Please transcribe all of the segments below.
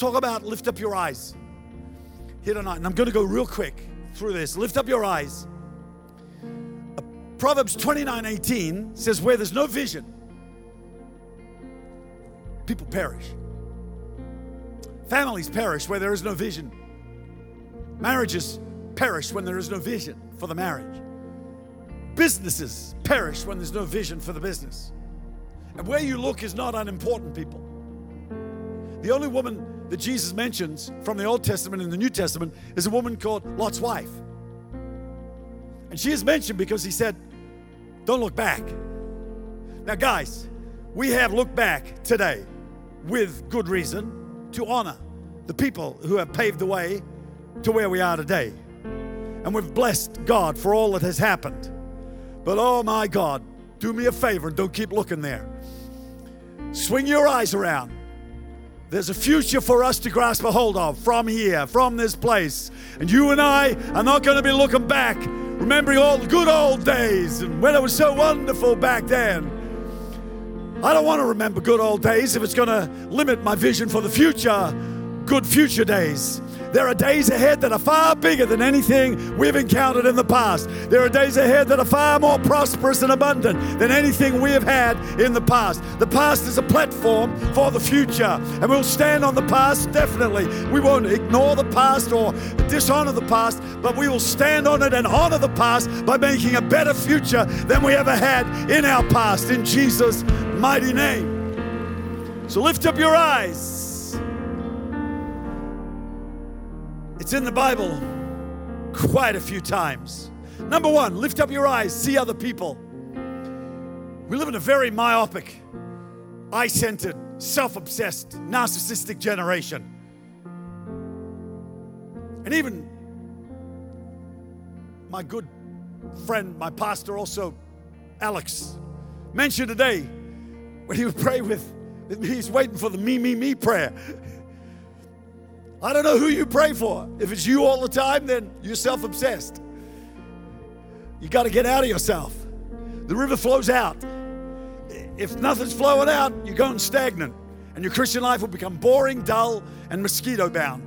talk about lift up your eyes here tonight. And I'm going to go real quick through this. Lift up your eyes. Proverbs 29:18 says, where there's no vision, people perish. Families perish where there is no vision. Marriages perish when there is no vision for the marriage. Businesses perish when there's no vision for the business. And where you look is not unimportant, people. The only woman that Jesus mentions from the Old Testament and the New Testament is a woman called Lot's wife. And she is mentioned because he said, don't look back. Now, guys, we have looked back today with good reason to honor the people who have paved the way to where we are today. And we've blessed God for all that has happened. But oh my God, do me a favor and don't keep looking there. Swing your eyes around. There's a future for us to grasp a hold of from here, from this place. And you and I are not going to be looking back, remembering all the good old days and when it was so wonderful back then. I don't want to remember good old days if it's going to limit my vision for the future, good future days. There are days ahead that are far bigger than anything we've encountered in the past. There are days ahead that are far more prosperous and abundant than anything we have had in the past. The past is a platform for the future, and we'll stand on the past, definitely. We won't ignore the past or dishonor the past, but we will stand on it and honor the past by making a better future than we ever had in our past, in Jesus' mighty name. So lift up your eyes. It's in the Bible quite a few times. Number one, lift up your eyes, see other people. We live in a very myopic, eye-centered, self-obsessed, narcissistic generation. And even my good friend, my pastor also, Alex, mentioned today when he would pray with me, he's waiting for the me prayer. I don't know who you pray for. If it's you all the time, then you're self-obsessed. You got to get out of yourself. The river flows out. If nothing's flowing out, you're going stagnant. And your Christian life will become boring, dull, and mosquito-bound.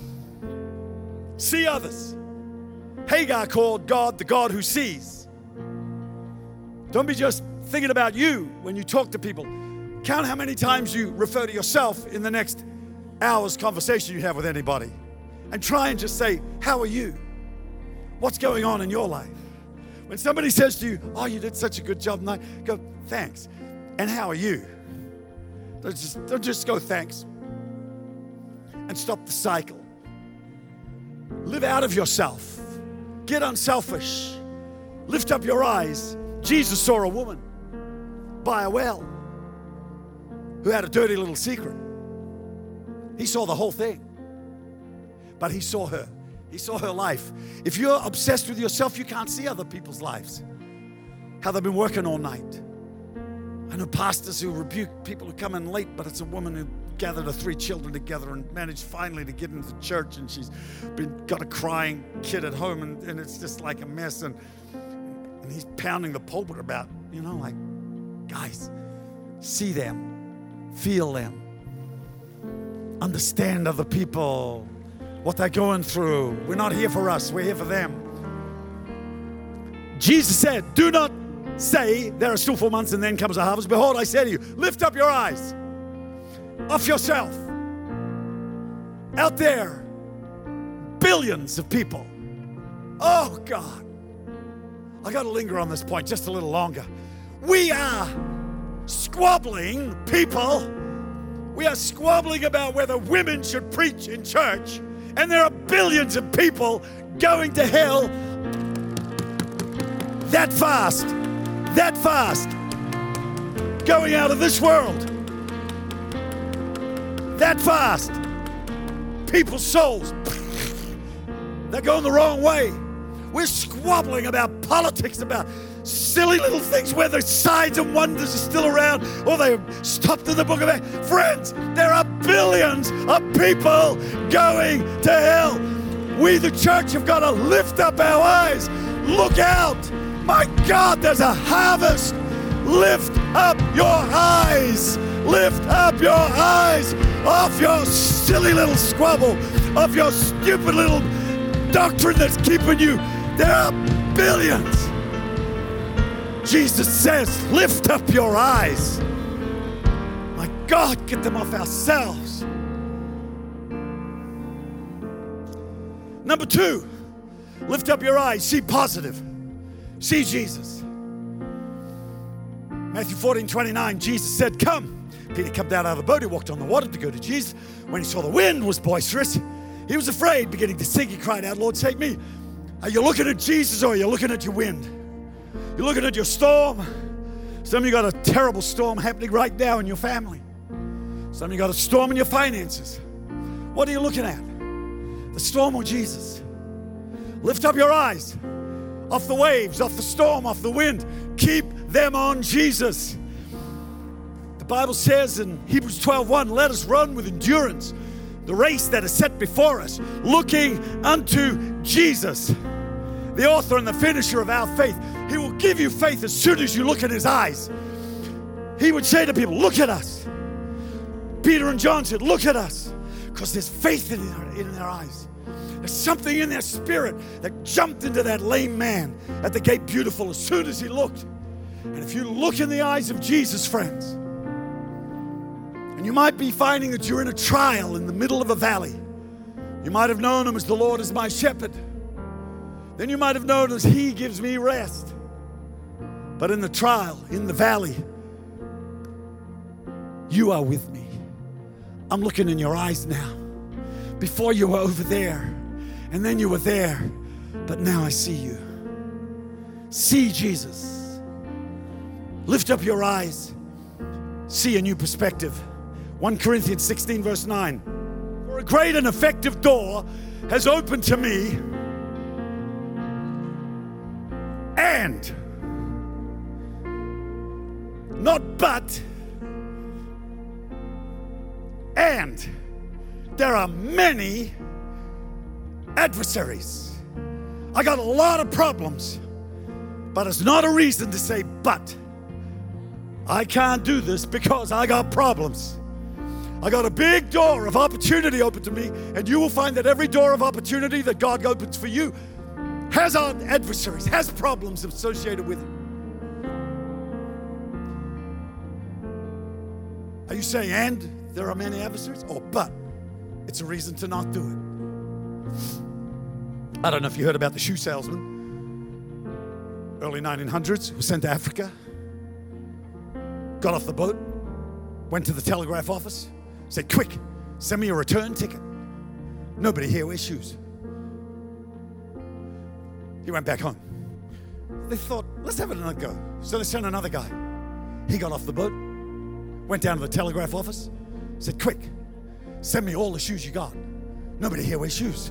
See others. Hagar called God the God who sees. Don't be just thinking about you when you talk to people. Count how many times you refer to yourself in the next hour's conversation you have with anybody, and try and just say, how are you? What's going on in your life? When somebody says to you, oh, you did such a good job tonight, go, thanks. And how are you? Don't just go, thanks. And stop the cycle. Live out of yourself. Get unselfish. Lift up your eyes. Jesus saw a woman by a well who had a dirty little secret. He saw the whole thing, but he saw her. He saw her life. If you're obsessed with yourself, you can't see other people's lives, how they've been working all night. I know pastors who rebuke people who come in late, but it's a woman who gathered her 3 children together and managed finally to get into the church, and she's got a crying kid at home, and it's just like a mess, and he's pounding the pulpit about, like, guys, see them, feel them. Understand other people, what they're going through. We're not here for us, we're here for them. Jesus said, do not say there are still 4 months and then comes a harvest. Behold, I say to you, lift up your eyes off yourself. Out there, billions of people. Oh God, I got to linger on this point just a little longer. We are squabbling, people. We are squabbling about whether women should preach in church, and there are billions of people going to hell that fast, going out of this world, that fast. People's souls, they're going the wrong way. We're squabbling about politics, about silly little things where the signs and wonders are still around, or they stopped in the book of Acts. Friends, there are billions of people going to hell. We, the church, have got to lift up our eyes. Look out. My God, there's a harvest. Lift up your eyes. Lift up your eyes off your silly little squabble, off your stupid little doctrine that's keeping you. There are billions. Jesus says, lift up your eyes. My God, get them off ourselves. Number 2, lift up your eyes. See positive. See Jesus. Matthew 14:29, Jesus said, come. Peter came down out of the boat. He walked on the water to go to Jesus. When he saw the wind was boisterous, he was afraid, beginning to sink. He cried out, Lord, take me. Are you looking at Jesus or are you looking at your wind? You're looking at your storm. Some of you got a terrible storm happening right now in your family. Some of you got a storm in your finances. What are you looking at? The storm or Jesus? Lift up your eyes off the waves, off the storm, off the wind. Keep them on Jesus. The Bible says in Hebrews 12:1, let us run with endurance the race that is set before us, looking unto Jesus, the author and the finisher of our faith. He will give you faith as soon as you look in his eyes. He would say to people, look at us. Peter and John said, look at us, because there's faith in their eyes. There's something in their spirit that jumped into that lame man at the gate beautiful as soon as he looked. And if you look in the eyes of Jesus, friends, and you might be finding that you're in a trial in the middle of a valley. You might have known him as the Lord is my shepherd. Then you might have known as he gives me rest. But in the trial, in the valley, you are with me. I'm looking in your eyes now. Before you were over there, and then you were there, but now I see you. See Jesus. Lift up your eyes. See a new perspective. 1 Corinthians 16 verse 9. For a great and effective door has opened to me, and not but, and there are many adversaries. I got a lot of problems, but it's not a reason to say but. I can't do this because I got problems. I got a big door of opportunity open to me, and you will find that every door of opportunity that God opens for you has adversaries, has problems associated with it. Are you saying, and there are many adversaries? Or but it's a reason to not do it? I don't know if you heard about the shoe salesman, early 1900s, who was sent to Africa, got off the boat, went to the telegraph office, said, quick, send me a return ticket. Nobody here wears shoes. He went back home. They thought, let's have another go. So they sent another guy. He got off the boat, went down to the telegraph office, said, quick, send me all the shoes you got. Nobody here wears shoes.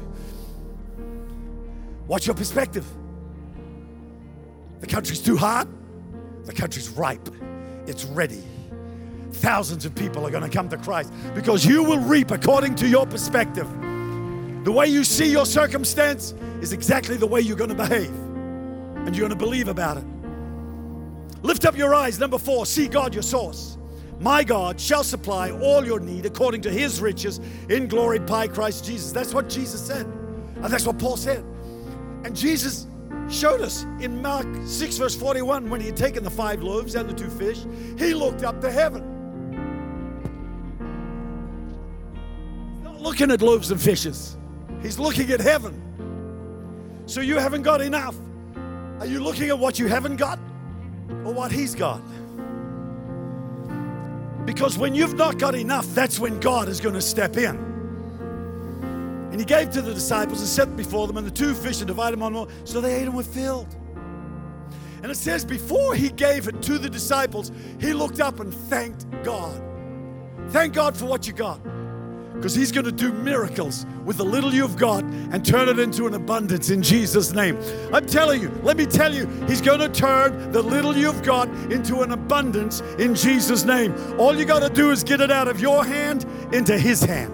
Watch your perspective. The country's too hard. The country's ripe. It's ready. Thousands of people are going to come to Christ because you will reap according to your perspective. The way you see your circumstance is exactly the way you're going to behave, and you're going to believe about it. Lift up your eyes. Number 4, see God your source. My God shall supply all your need according to his riches in glory by Christ Jesus. That's what Jesus said. And that's what Paul said. And Jesus showed us in Mark 6 verse 41, when he had taken the 5 loaves and the 2 fish, he looked up to heaven. He's not looking at loaves and fishes. He's looking at heaven. So you haven't got enough. Are you looking at what you haven't got or what he's got? Because when you've not got enough, that's when God is going to step in. And he gave to the disciples and set before them, and the 2 fish and divided them on all, so they ate and were filled. And it says before he gave it to the disciples, he looked up and thanked God. Thank God for what you got. Because he's going to do miracles with the little you've got and turn it into an abundance in Jesus' name. I'm telling you, let me tell you, he's going to turn the little you've got into an abundance in Jesus' name. All you got to do is get it out of your hand into his hand.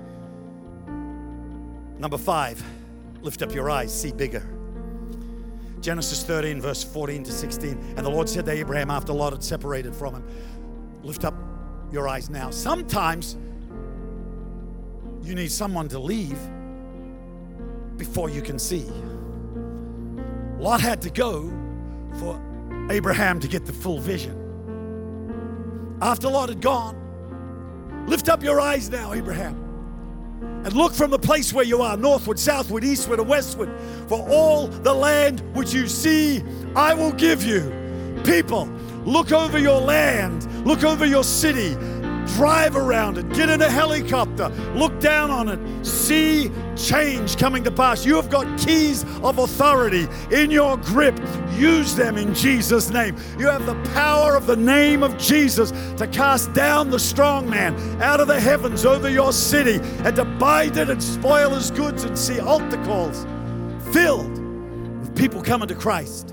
Number 5, lift up your eyes, see bigger. Genesis 13, verse 14 to 16. And the Lord said to Abraham after Lot had separated from him, lift up your eyes now. Sometimes you need someone to leave before you can see. Lot had to go for Abraham to get the full vision. After Lot had gone, lift up your eyes now, Abraham, and look from the place where you are, northward, southward, eastward, and westward. For all the land which you see, I will give you. People, look over your land, look over your city, drive around it, get in a helicopter, look down on it, see change coming to pass. You have got keys of authority in your grip. Use them in Jesus' name. You have the power of the name of Jesus to cast down the strong man out of the heavens over your city and to bind it and spoil his goods and see altar calls filled with people coming to Christ.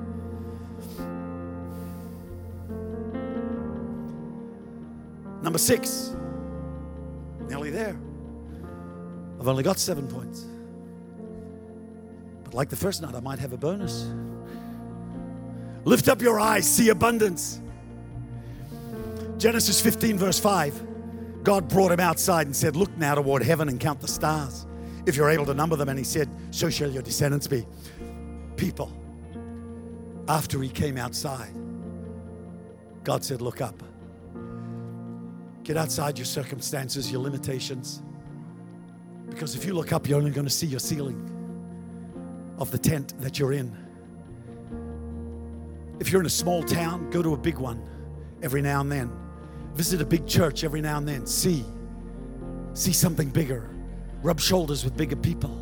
Number 6, nearly there. I've only got 7 points. But like the first night, I might have a bonus. Lift up your eyes, see abundance. Genesis 15, verse 5. God brought him outside and said, look now toward heaven and count the stars, if you're able to number them. And he said, so shall your descendants be. People, after he came outside, God said, look up. Get outside your circumstances, your limitations. Because if you look up, you're only going to see your ceiling of the tent that you're in. If you're in a small town, go to a big one every now and then. Visit a big church every now and then. See something bigger. Rub shoulders with bigger people.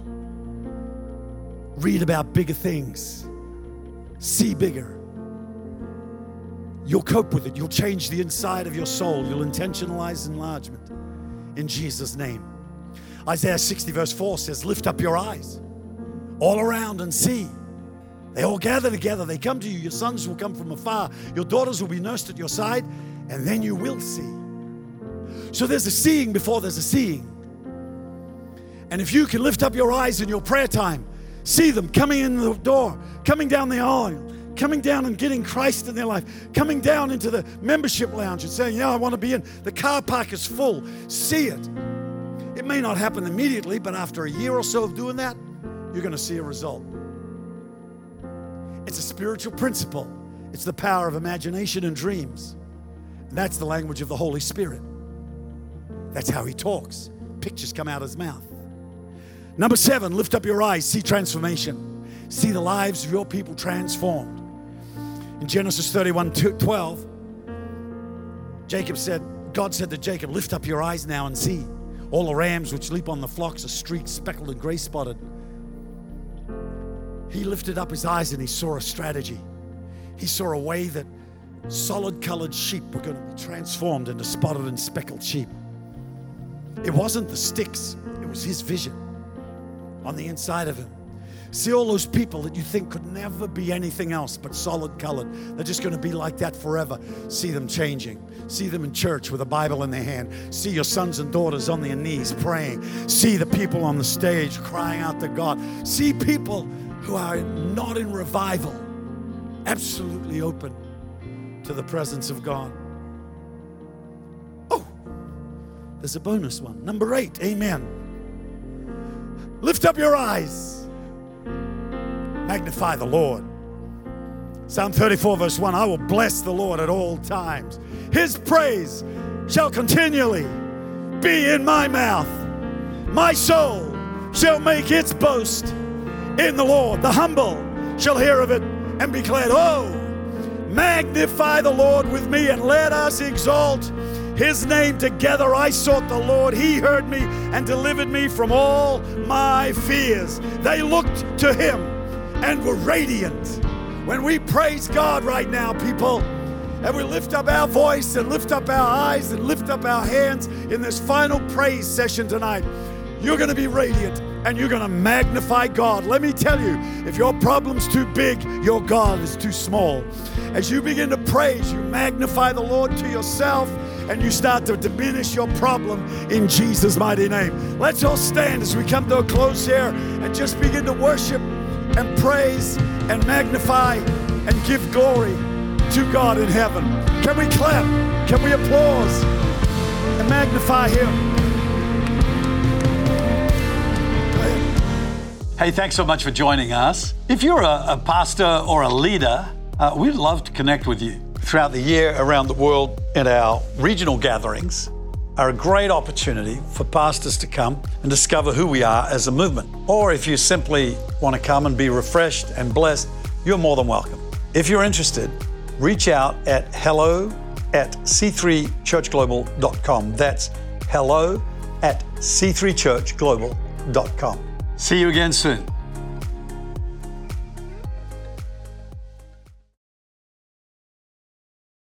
Read about bigger things. See bigger. You'll cope with it. You'll change the inside of your soul. You'll intentionalize enlargement in Jesus' name. Isaiah 60 verse 4 says, lift up your eyes all around and see. They all gather together. They come to you. Your sons will come from afar. Your daughters will be nursed at your side, and then you will see. So there's a seeing before there's a seeing. And if you can lift up your eyes in your prayer time, see them coming in the door, coming down the aisle, coming down and getting Christ in their life, coming down into the membership lounge and saying, yeah, I want to be in. The car park is full. See it. It may not happen immediately, but after a year or so of doing that, you're going to see a result. It's a spiritual principle. It's the power of imagination and dreams. And that's the language of the Holy Spirit. That's how he talks. Pictures come out of his mouth. Number 7, lift up your eyes, see transformation. See the lives of your people transformed. In Genesis 31:12, God said to Jacob, lift up your eyes now and see. All the rams which leap on the flocks are streaked, speckled, and gray spotted. He lifted up his eyes and he saw a strategy. He saw a way that solid colored sheep were going to be transformed into spotted and speckled sheep. It wasn't the sticks, it was his vision on the inside of him. See all those people that you think could never be anything else but solid colored. They're just going to be like that forever. See them changing. See them in church with a Bible in their hand. See your sons and daughters on their knees praying. See the people on the stage crying out to God. See people who are not in revival, absolutely open to the presence of God. Oh, there's a bonus one. Number 8, amen. Lift up your eyes. Magnify the Lord. Psalm 34 verse 1, I will bless the Lord at all times. His praise shall continually be in my mouth. My soul shall make its boast in the Lord. The humble shall hear of it and be glad. Oh, magnify the Lord with me and let us exalt his name together. I sought the Lord. He heard me and delivered me from all my fears. They looked to him and were radiant. When we praise God right now, people, and we lift up our voice and lift up our eyes and lift up our hands in this final praise session tonight, you're going to be radiant and you're going to magnify God. Let me tell you, if your problem's too big, your God is too small. As you begin to praise, you magnify the Lord to yourself and you start to diminish your problem in Jesus' mighty name. Let's all stand as we come to a close here and just begin to worship and praise and magnify and give glory to God in heaven. Can we clap? Can we applause and magnify Him? Go ahead. Hey, thanks so much for joining us. If you're a pastor or a leader, we'd love to connect with you. Throughout the year around the world at our regional gatherings are a great opportunity for pastors to come and discover who we are as a movement. Or if you simply want to come and be refreshed and blessed, you're more than welcome. If you're interested, reach out at hello@c3churchglobal.com. That's hello@c3churchglobal.com. See you again soon.